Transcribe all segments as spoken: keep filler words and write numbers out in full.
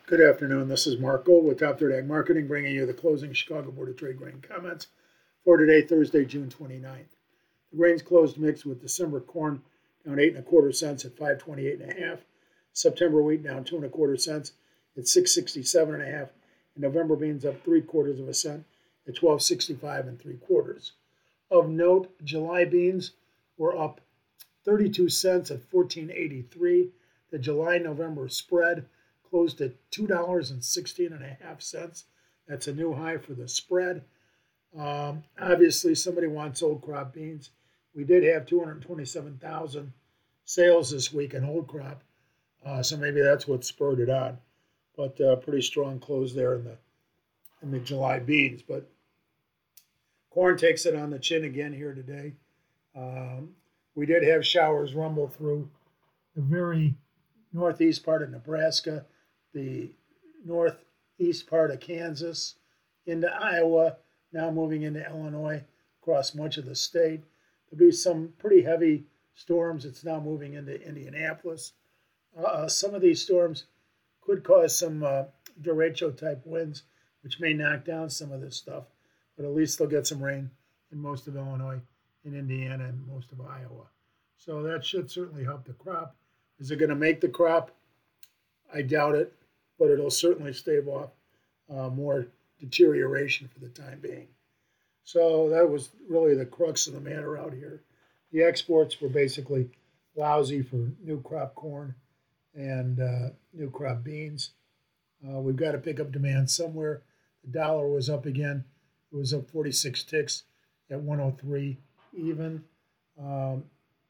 Good afternoon. This is Mark Gold with Top Third Ag Marketing, bringing you the closing Chicago Board of Trade grain comments for today, Thursday, June twenty-ninth. The grains closed mixed with December corn down eight and a quarter cents at five twenty-eight and a half. September wheat down two and a quarter cents at six sixty-seven and a half. And November beans up three quarters of a cent at twelve sixty-five and three quarters. Of note, July beans were up thirty-two cents at fourteen eighty-three. The July-November spread closed at two dollars and sixteen and a half cents. That's a new high for the spread. Um, obviously, somebody wants old crop beans. We did have two hundred twenty-seven thousand sales this week in old crop, uh, so maybe that's what spurred it on. But uh, pretty strong close there in the in the July beans. But corn takes it on the chin again here today. Um, we did have showers rumble through the very northeast part of Nebraska, the northeast part of Kansas, into Iowa, now moving into Illinois, across much of the state. There'll be some pretty heavy storms. It's now moving into Indianapolis. Uh, some of these storms could cause some uh, derecho-type winds, which may knock down some of this stuff, but at least they'll get some rain in most of Illinois, in Indiana, and most of Iowa. So that should certainly help the crop. Is it going to make the crop? I doubt it, but it'll certainly stave off uh, more deterioration for the time being. So that was really the crux of the matter out here. The exports were basically lousy for new crop corn and uh, new crop beans. Uh, we've got to pick up demand somewhere. The dollar was up again. It was up forty-six ticks at one oh three even. Um,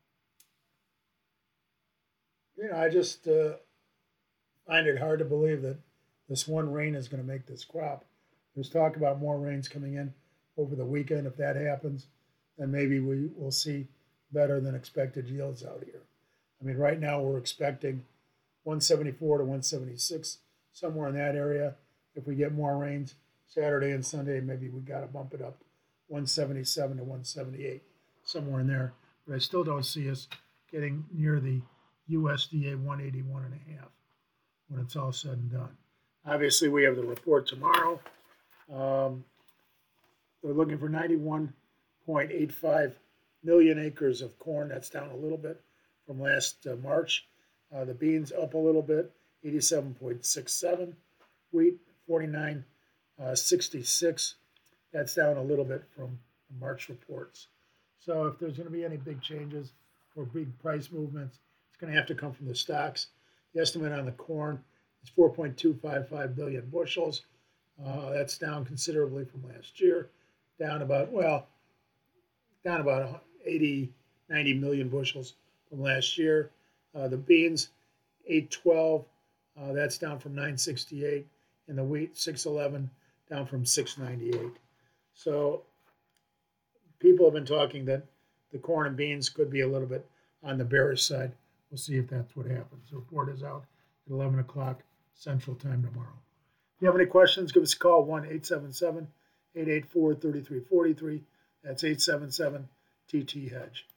You know, I just uh, find it hard to believe that this one rain is going to make this crop. There's talk about more rains coming in over the weekend. If that happens, then maybe we will see better than expected yields out here. I mean, right now we're expecting one seventy-four to one seventy-six, somewhere in that area. If we get more rains Saturday and Sunday, maybe we got to bump it up one seventy-seven to one seventy-eight, somewhere in there. But I still don't see us getting near the U S D A one eighty-one and a half when it's all said and done. Obviously, we have the report tomorrow. Um, they're looking for ninety-one point eight five million acres of corn. That's down a little bit from last uh, March. Uh, the beans up a little bit, eighty-seven point six seven. Wheat, forty-nine point six six. That's down a little bit from the March reports. So if there's going to be any big changes or big price movements, going to have to come from the stocks. The estimate on the corn is four point two five five billion bushels. Uh, that's down considerably from last year, down about, well, down about eighty, ninety million bushels from last year. Uh, the beans, eight twelve, uh, that's down from nine sixty-eight, and the wheat, six eleven, down from six ninety-eight. So people have been talking that the corn and beans could be a little bit on the bearish side. We'll see if that's what happens. The report is out at eleven o'clock Central Time tomorrow. If you have any questions, give us a call, one eight seven seven, eight eight four, three three four three. That's eight seven seven T T Hedge.